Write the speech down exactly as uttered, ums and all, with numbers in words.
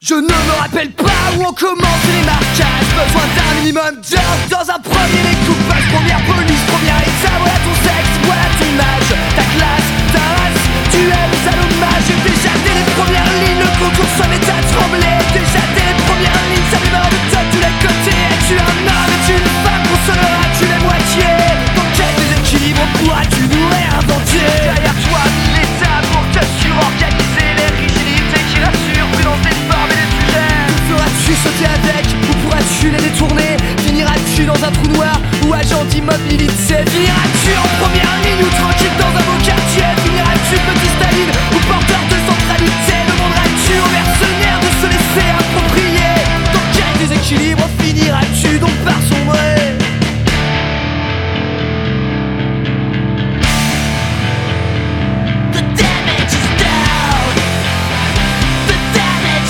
Je ne me rappelle pas où on commence les marquages. Besoin d'un minimum d'ordre dans un premier découpage. Première police, première état, voilà ton sexe, voilà ton âge. Ta classe, ta race, tu aimes à l'hommage. Et déjà dès les premières lignes, le contour se met à trembler. Déjà dès les premières lignes, ça démarre de toi de tous les côtés. Es-tu un homme, es-tu une femme, consoleras-tu les moitiés? Dans quel déséquilibre pourras-tu nous réinventer? Derrière toi, l'État pour te surorganiser. Les rigidités qui rassurent, plus dans tes formes et les sujets. Feras-tu sauter avec ou pourras-tu les détourner? Finiras-tu dans un trou noir ou agent d'immobilité? Finiras-tu en première ligne ou tranquille dans un beau quartier? Finiras-tu petit Staline ou porteur de centralité? Demanderas-tu au mercenaire